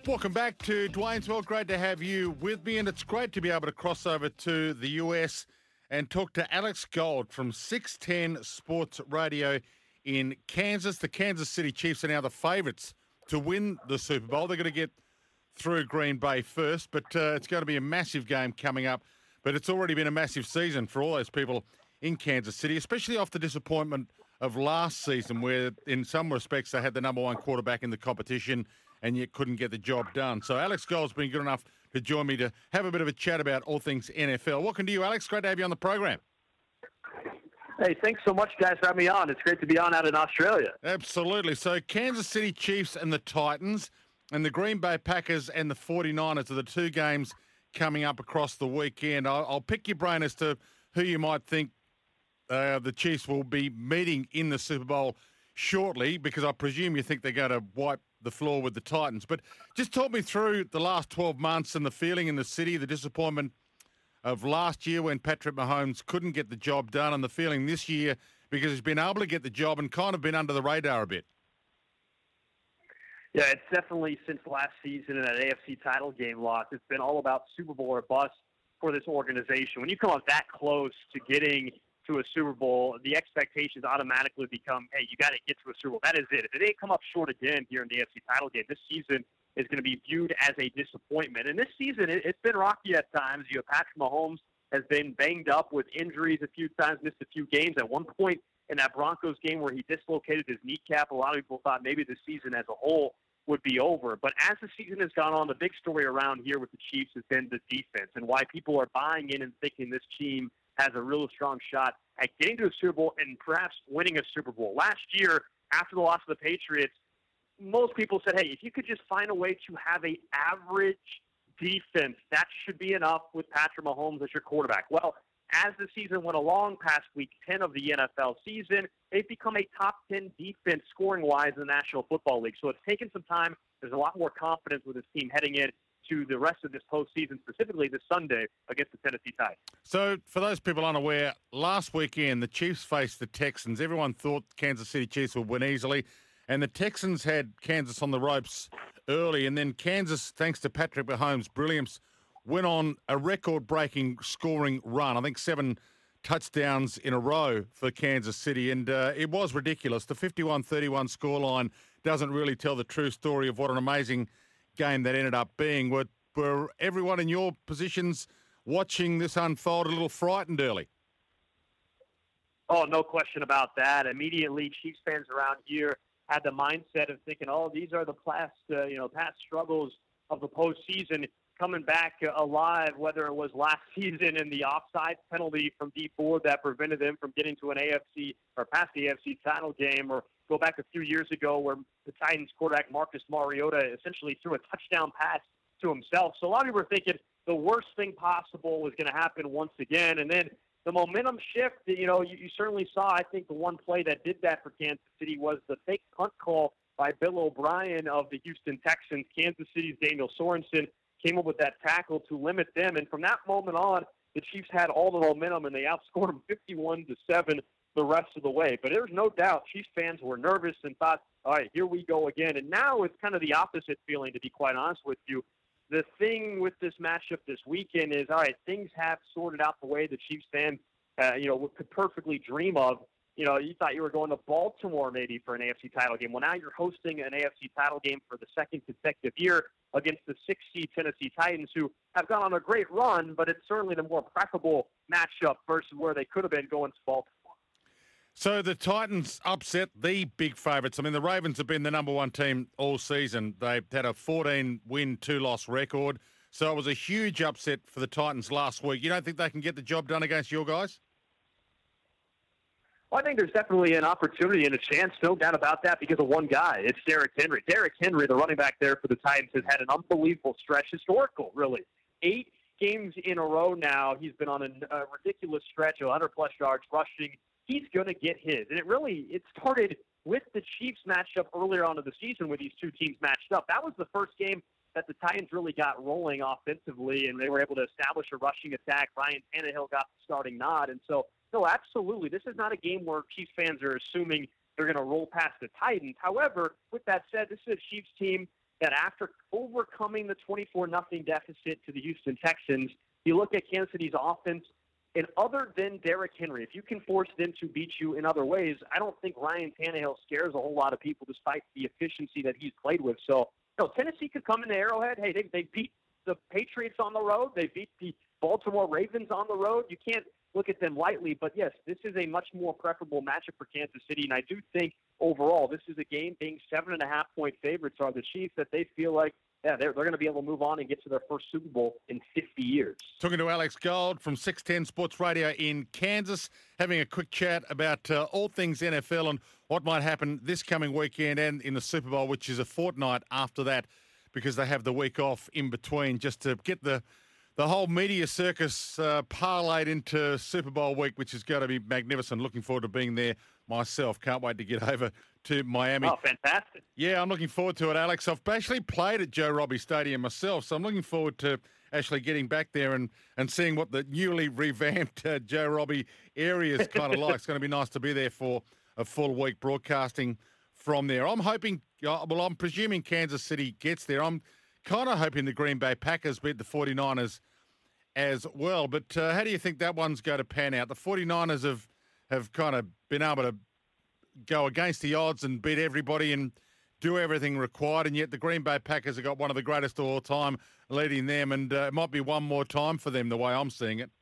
Welcome back to Dwayne's. Great to have you with me, and it's great to be able to cross over to the US and talk to Alex Gold from 610 Sports Radio in Kansas. The Kansas City Chiefs are now the favourites to win the Super Bowl. They're going to get through Green Bay first, but it's going to be a massive game coming up. But it's already been a massive season for all those people in Kansas City, especially off the disappointment of last season, where in some respects they had the number one quarterback in the competition and yet couldn't get the job done. So Alex Gold's been good enough to join me to have a bit of a chat about all things NFL. Welcome to you, Alex. Great to have you on the program. Hey, thanks so much, guys, for having me on. It's great to be on out in Australia. Absolutely. So Kansas City Chiefs and the Titans and the Green Bay Packers and the 49ers are the two games coming up across the weekend. I'll pick your brain as to who you might think the Chiefs will be meeting in the Super Bowl shortly, because I presume you think they're going to wipe the floor with the Titans. But just talk me through the last 12 months and the feeling in the city, the disappointment of last year when Patrick Mahomes couldn't get the job done, and the feeling this year because he's been able to get the job and kind of been under the radar a bit. Yeah, it's definitely since last season in that AFC title game loss, it's been all about Super Bowl or bust for this organization. When you come up that close to getting to a Super Bowl, the expectations automatically become, hey, you got to get to a Super Bowl. That is it. If they come up short again here in the AFC title game, this season is going to be viewed as a disappointment. And this season, it's been rocky at times. You know, Patrick Mahomes has been banged up with injuries a few times, missed a few games. At one point in that Broncos game where he dislocated his kneecap, a lot of people thought maybe the season as a whole would be over. But as the season has gone on, the big story around here with the Chiefs has been the defense and why people are buying in and thinking this team has a real strong shot at getting to a Super Bowl and perhaps winning a Super Bowl. Last year, after the loss of the Patriots, most people said, hey, if you could just find a way to have an average defense, that should be enough with Patrick Mahomes as your quarterback. Well, as the season went along past week 10 of the NFL season, they've become a top 10 defense scoring-wise in the National Football League. So it's taken some time. There's a lot more confidence with this team heading in to the rest of this postseason, specifically this Sunday against the Tennessee Titans. So for those people unaware, last weekend the Chiefs faced the Texans. Everyone thought Kansas City Chiefs would win easily, and the Texans had Kansas on the ropes early, and then Kansas, thanks to Patrick Mahomes' brilliance, went on a record-breaking scoring run. I think 7 touchdowns in a row for Kansas City, and it was ridiculous. The 51-31 scoreline doesn't really tell the true story of what an amazing game that ended up being. Were everyone in your positions watching this unfold a little frightened early? Oh, no question about that. Immediately, Chiefs fans around here had the mindset of thinking, oh, these are the past struggles of the postseason coming back alive, whether it was last season and the offside penalty from Dee Ford that prevented them from getting to an AFC or past the AFC title game, or go back a few years ago where the Titans quarterback Marcus Mariota essentially threw a touchdown pass to himself. So a lot of people were thinking the worst thing possible was going to happen once again. And then the momentum shift, you certainly saw, I think the one play that did that for Kansas City was the fake punt call by Bill O'Brien of the Houston Texans. Kansas City's Daniel Sorensen came up with that tackle to limit them. And from that moment on, the Chiefs had all the momentum, and they outscored them 51-7 the rest of the way. But there's no doubt Chiefs fans were nervous and thought, all right, here we go again. And now it's kind of the opposite feeling, to be quite honest with you. The thing with this matchup this weekend is, all right, things have sorted out the way the Chiefs fans, could perfectly dream of. You thought you were going to Baltimore maybe for an AFC title game. Well, now you're hosting an AFC title game for the second consecutive year against the 6th-seed Tennessee Titans, who have gone on a great run, but it's certainly the more preferable matchup versus where they could have been going to Baltimore. So the Titans upset the big favourites. I mean, the Ravens have been the number one team all season. They've had a 14-win, 2-loss record. So it was a huge upset for the Titans last week. You don't think they can get the job done against your guys? Well, I think there's definitely an opportunity and a chance, no doubt about that, because of one guy. It's Derrick Henry. Derrick Henry, the running back there for the Titans, has had an unbelievable stretch, historical, really. 8 games in a row now. He's been on a ridiculous stretch of 100-plus yards rushing. He's going to get his. And it started with the Chiefs matchup earlier on in the season where these two teams matched up. That was the first game that the Titans really got rolling offensively, and they were able to establish a rushing attack. Ryan Tannehill got the starting nod. And so, no, absolutely, this is not a game where Chiefs fans are assuming they're going to roll past the Titans. However, with that said, this is a Chiefs team that after overcoming the 24-0 deficit to the Houston Texans, you look at Kansas City's offense, and other than Derrick Henry, if you can force them to beat you in other ways, I don't think Ryan Tannehill scares a whole lot of people despite the efficiency that he's played with. So, Tennessee could come into Arrowhead. Hey, they beat the Patriots on the road. They beat the Baltimore Ravens on the road. You can't look at them lightly. But, yes, this is a much more preferable matchup for Kansas City. And I do think overall this is a game being 7.5-point favorites are the Chiefs that they feel like, yeah, they're going to be able to move on and get to their first Super Bowl in 50 years. Talking to Alex Gold from 610 Sports Radio in Kansas, having a quick chat about all things NFL and what might happen this coming weekend and in the Super Bowl, which is a fortnight after that, because they have the week off in between just to get the whole media circus parlayed into Super Bowl week, which is going to be magnificent. Looking forward to being there myself. Can't wait to get over to Miami. Oh, fantastic. Yeah, I'm looking forward to it, Alex. I've actually played at Joe Robbie Stadium myself, so I'm looking forward to actually getting back there and seeing what the newly revamped Joe Robbie area is kind of like. It's going to be nice to be there for a full week broadcasting from there. I'm hoping, I'm presuming Kansas City gets there. I'm kind of hoping the Green Bay Packers beat the 49ers as well. But how do you think that one's going to pan out? The 49ers have kind of been able to go against the odds and beat everybody and do everything required, and yet the Green Bay Packers have got one of the greatest of all time leading them, and it might be one more time for them the way I'm seeing it.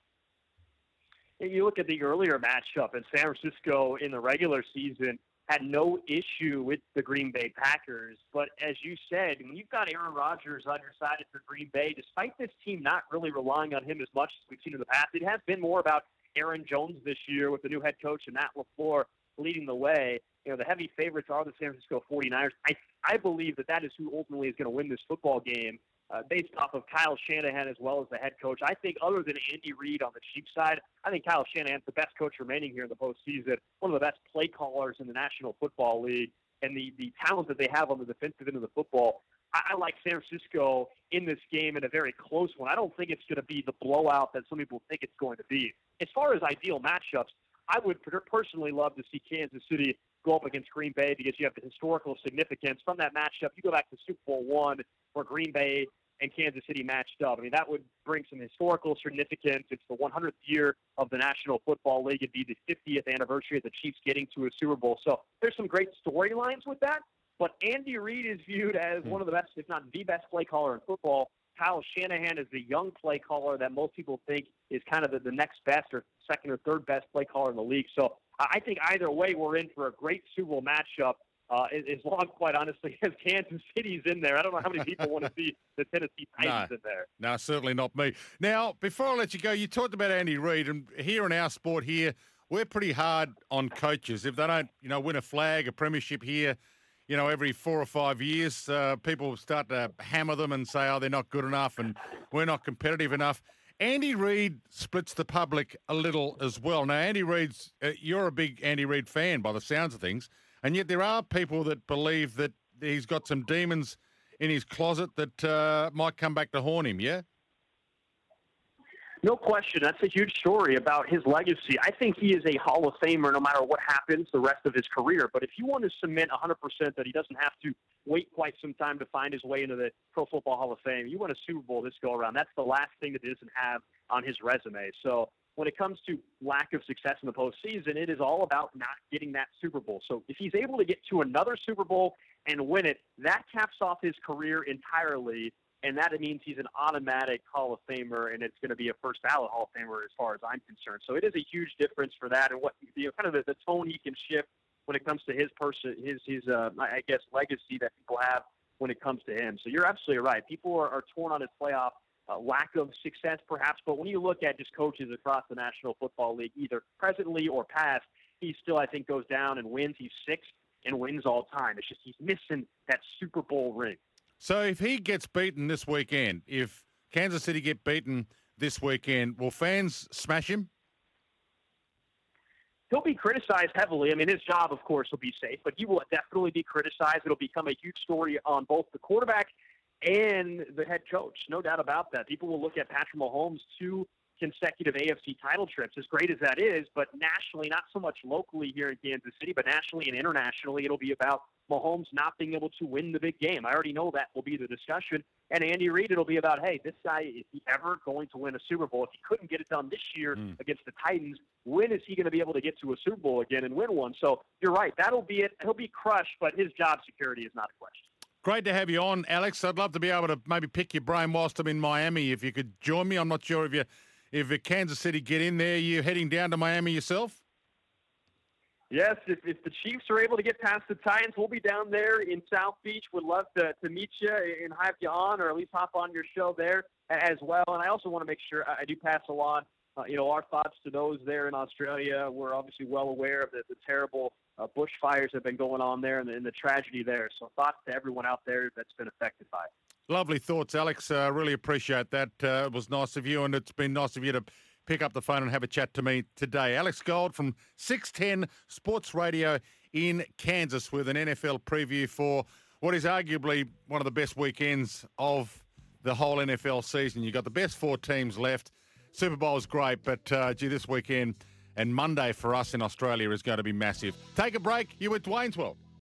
You look at the earlier matchup, and San Francisco in the regular season had no issue with the Green Bay Packers. But as you said, when you've got Aaron Rodgers on your side for Green Bay, despite this team not really relying on him as much as we've seen in the past, it has been more about Aaron Jones this year with the new head coach and Matt LaFleur leading the way. The heavy favorites are the San Francisco 49ers. I believe that is who ultimately is going to win this football game based off of Kyle Shanahan as well as the head coach. I think other than Andy Reid on the Chiefs side, I think Kyle Shanahan's the best coach remaining here in the postseason, one of the best play callers in the National Football League, and the talent that they have on the defensive end of the football. I like San Francisco in this game in a very close one. I don't think it's going to be the blowout that some people think it's going to be. As far as ideal matchups, I would personally love to see Kansas City go up against Green Bay because you have the historical significance from that matchup. You go back to Super Bowl I where Green Bay and Kansas City matched up. I mean, that would bring some historical significance. It's the 100th year of the National Football League. It'd be the 50th anniversary of the Chiefs getting to a Super Bowl. So there's some great storylines with that. But Andy Reid is viewed as one of the best, if not the best play caller in football. Kyle Shanahan is the young play caller that most people think is kind of the next best or second or third best play caller in the league. So I think either way we're in for a great Super Bowl matchup as long, quite honestly, as Kansas City's in there. I don't know how many people want to see the Tennessee Titans in there. No, certainly not me. Now, before I let you go, you talked about Andy Reid, and here in our sport here, we're pretty hard on coaches. If they don't, win a flag, a premiership here, every 4 or 5 years, people start to hammer them and say, they're not good enough and we're not competitive enough. Andy Reid splits the public a little as well. Now, Andy Reid's, you're a big Andy Reid fan by the sounds of things, and yet there are people that believe that he's got some demons in his closet that might come back to haunt him, yeah? No question. That's a huge story about his legacy. I think he is a Hall of Famer no matter what happens the rest of his career. But if you want to cement 100% that he doesn't have to wait quite some time to find his way into the Pro Football Hall of Fame, you win a Super Bowl this go-around. That's the last thing that he doesn't have on his resume. So when it comes to lack of success in the postseason, it is all about not getting that Super Bowl. So if he's able to get to another Super Bowl and win it, that caps off his career entirely. And that means he's an automatic Hall of Famer, and it's going to be a first ballot Hall of Famer as far as I'm concerned. So it is a huge difference for that, and what kind of the tone he can shift when it comes to his legacy that people have when it comes to him. So you're absolutely right. People are torn on his playoff lack of success, perhaps, but when you look at just coaches across the National Football League, either presently or past, he still, I think, goes down and wins. He's sixth and wins all time. It's just he's missing that Super Bowl ring. So if he gets beaten this weekend, if Kansas City get beaten this weekend, will fans smash him? He'll be criticized heavily. I mean, his job, of course, will be safe, but he will definitely be criticized. It'll become a huge story on both the quarterback and the head coach. No doubt about that. People will look at Patrick Mahomes' 2 consecutive AFC title trips, as great as that is, but nationally, not so much locally here in Kansas City, but nationally and internationally, it'll be about Mahomes not being able to win the big game. I already know that will be the discussion. And Andy Reid, it'll be about, hey, this guy, is he ever going to win a Super Bowl? If he couldn't get it done this year against the Titans, when is he going to be able to get to a Super Bowl again and win one? So you're right. That'll be it. He'll be crushed, but his job security is not a question. Great to have you on, Alex. I'd love to be able to maybe pick your brain whilst I'm in Miami. If you could join me, I'm not sure if Kansas City get in there. You heading down to Miami yourself? Yes, if the Chiefs are able to get past the Titans, we'll be down there in South Beach. Would love to meet you and have you on, or at least hop on your show there as well. And I also want to make sure I do pass along, our thoughts to those there in Australia. We're obviously well aware of the terrible bushfires that have been going on there and the tragedy there. So thoughts to everyone out there that's been affected by it. Lovely thoughts, Alex. Really appreciate that. It was nice of you, and it's been nice of you to pick up the phone and have a chat to me today. Alex Gold from 610 Sports Radio in Kansas with an NFL preview for what is arguably one of the best weekends of the whole NFL season. You've got the best 4 teams left. Super Bowl is great, but this weekend and Monday for us in Australia is going to be massive. Take a break. You with Dwayne's World.